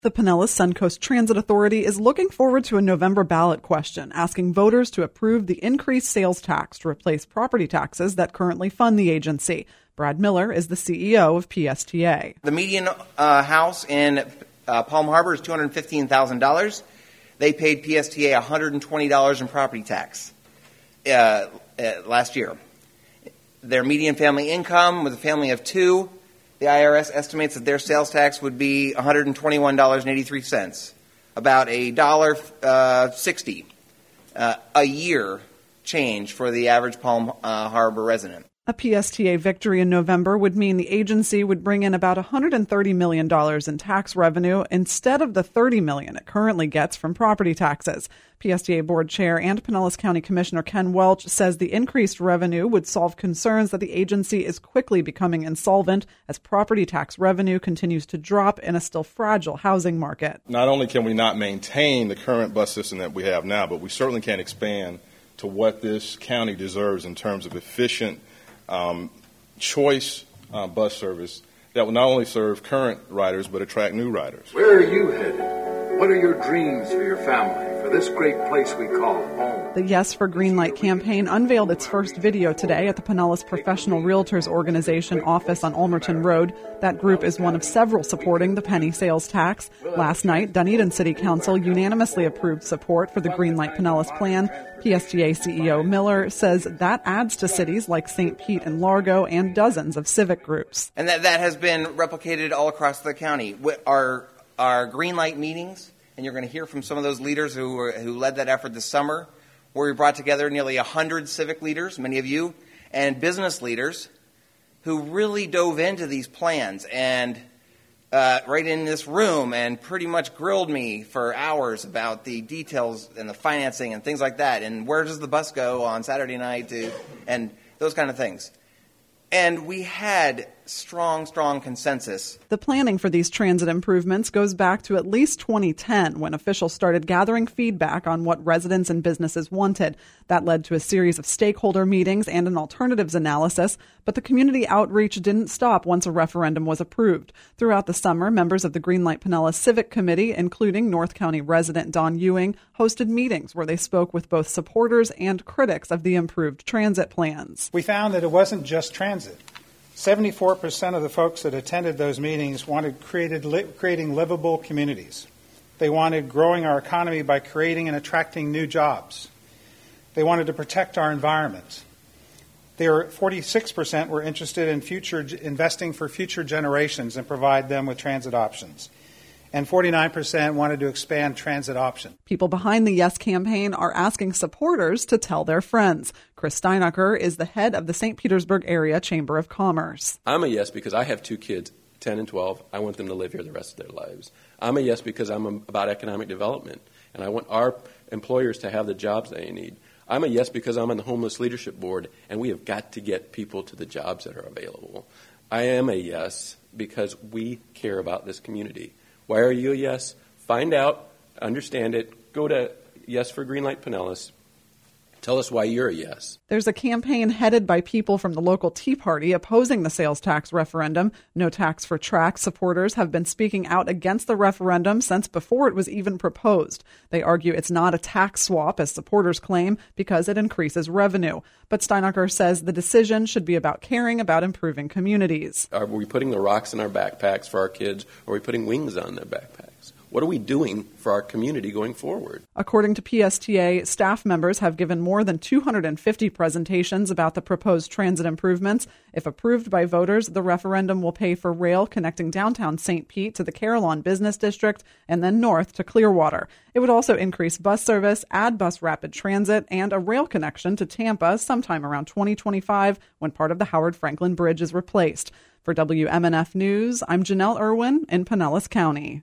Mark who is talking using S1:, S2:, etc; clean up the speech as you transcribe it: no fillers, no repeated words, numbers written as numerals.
S1: The Pinellas Suncoast Transit Authority is looking forward to a November ballot question asking voters to approve the increased sales tax to replace property taxes that currently fund the agency. Brad Miller is the CEO of PSTA.
S2: The median house in Palm Harbor is $215,000. They paid PSTA $120 in property tax last year. Their median family income was a family of two. The IRS estimates that their sales tax would be $121.83, about $1.60 a year change for the average Palm Harbor resident.
S1: A PSTA victory in November would mean the agency would bring in about $130 million in tax revenue instead of the $30 million it currently gets from property taxes. PSTA Board Chair and Pinellas County Commissioner Ken Welch says the increased revenue would solve concerns that the agency is quickly becoming insolvent as property tax revenue continues to drop in a still fragile housing market.
S3: Not only can we not maintain the current bus system that we have now, but we certainly can expand to what this county deserves in terms of efficient choice bus service that will not only serve current riders but attract new riders.
S4: Where are you headed? What are your dreams for your family, for this great place we call home?
S1: The Yes for Greenlight campaign unveiled its first video today at the Pinellas Professional Realtors Organization office on Ulmerton Road. That group is one of several supporting the penny sales tax. Last night, Dunedin City Council unanimously approved support for the Greenlight Pinellas plan. PSTA CEO Miller says that adds to cities like St. Pete and Largo and dozens of civic groups.
S2: And that has been replicated all across the county. Our Greenlight meetings, and you're going to hear from some of those leaders who led that effort this summer, where we brought together nearly 100 civic leaders, many of you, and business leaders who really dove into these plans and right in this room and pretty much grilled me for hours about the details and the financing and things like that, and where does the bus go on Saturday night, and those kind of things. And we had strong consensus.
S1: The planning for these transit improvements goes back to at least 2010 when officials started gathering feedback on what residents and businesses wanted. That led to a series of stakeholder meetings and an alternatives analysis, but the community outreach didn't stop once a referendum was approved. Throughout the summer, members of the Greenlight Pinellas Civic Committee, including North County resident Don Ewing, hosted meetings where they spoke with both supporters and critics of the improved transit plans.
S5: We found that it wasn't just transit. 74% of the folks that attended those meetings wanted creating livable communities. They wanted growing our economy by creating and attracting new jobs. They wanted to protect our environment. 46% were interested in investing for future generations and provide them with transit options. And 49% wanted to expand transit options.
S1: People behind the Yes campaign are asking supporters to tell their friends. Chris Steinacher is the head of the St. Petersburg Area Chamber of Commerce.
S6: I'm a yes because I have two kids, 10 and 12. I want them to live here the rest of their lives. I'm a yes because I'm about economic development, and I want our employers to have the jobs they need. I'm a yes because I'm on the Homeless Leadership Board, and we have got to get people to the jobs that are available. I am a yes because we care about this community. Why are you a yes? Find out, understand it, go to Yes for Greenlight Pinellas. Tell us why you're a yes.
S1: There's a campaign headed by people from the local Tea Party opposing the sales tax referendum. No Tax for Track supporters have been speaking out against the referendum since before it was even proposed. They argue it's not a tax swap, as supporters claim, because it increases revenue. But Steinacher says the decision should be about caring about improving communities.
S6: Are we putting the rocks in our backpacks for our kids, or are we putting wings on their backpacks? What are we doing for our community going forward?
S1: According to PSTA, staff members have given more than 250 presentations about the proposed transit improvements. If approved by voters, the referendum will pay for rail connecting downtown St. Pete to the Carillon Business District and then north to Clearwater. It would also increase bus service, add bus rapid transit, and a rail connection to Tampa sometime around 2025 when part of the Howard Franklin Bridge is replaced. For WMNF News, I'm Janelle Irwin in Pinellas County.